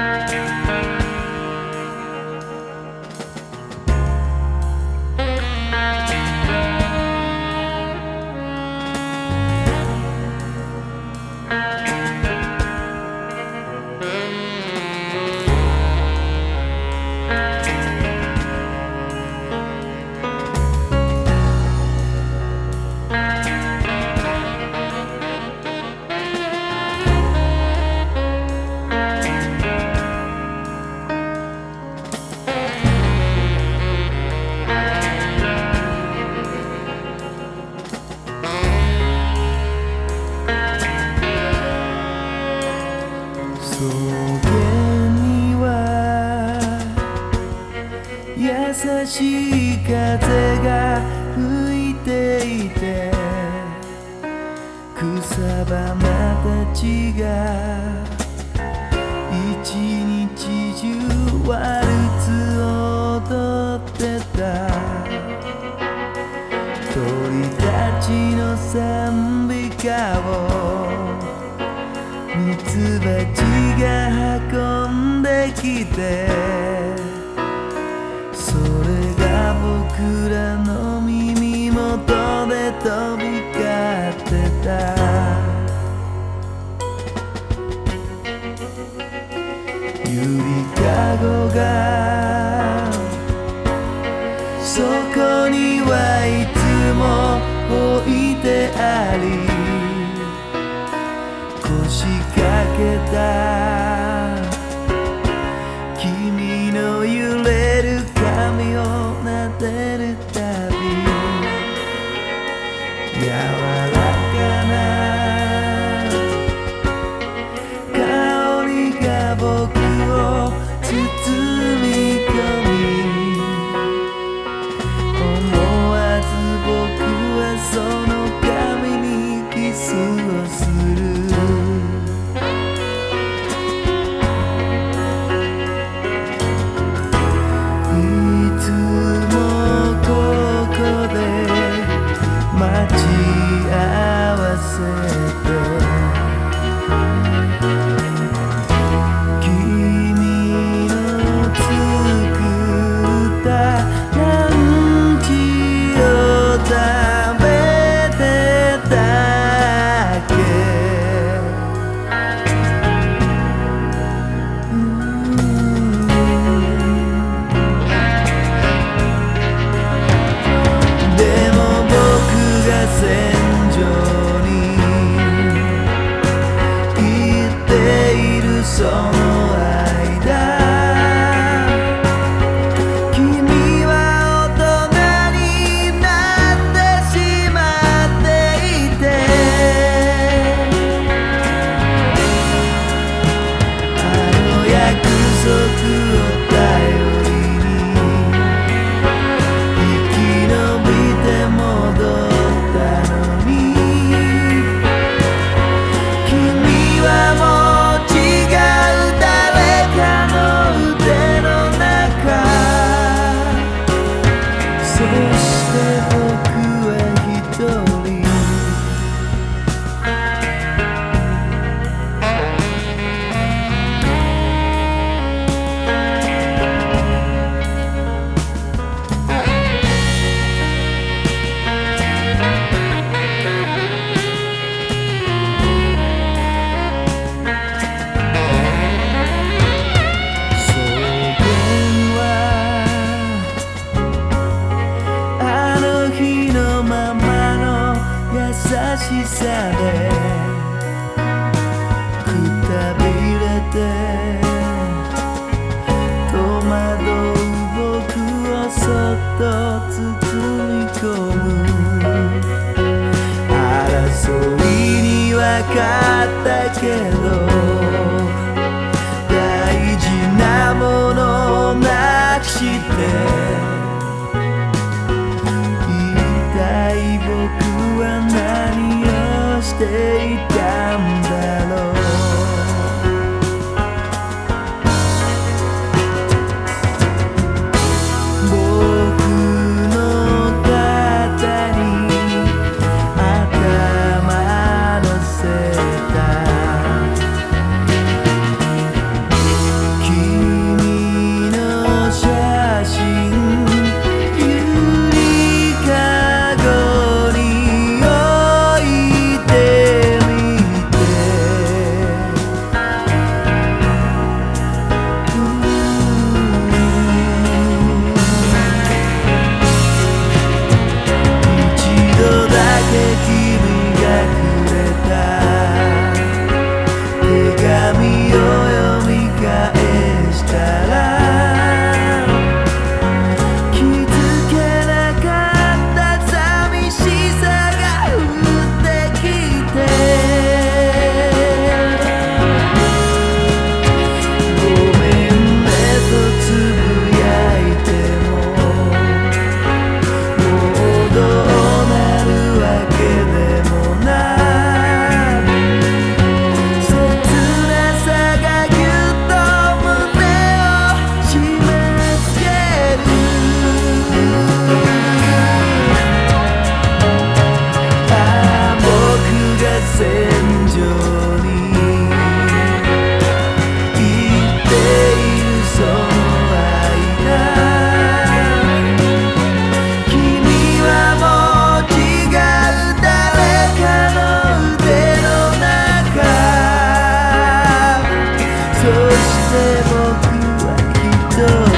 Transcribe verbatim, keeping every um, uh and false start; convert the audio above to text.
草原には優しい風が吹いていて、草花たちが一日中ワルツを踊ってた。鳥たちの賛美歌をミツバチが運んできて、それが僕らの耳元で飛び交ってた。ゆりかごがそこにはいつも置いてあり、腰掛けた君の揺れる髪を撫でるたび、柔らかな香りが僕を包み込み、思わず僕はその髪にキスをする。待ち合わせて君の作ったランチを食べてたっけ。でも戦場に行っているその間、君は大人になってしまっていて、あの約束を頼りに生き延びて戻る。君はもう違うだして僕は一人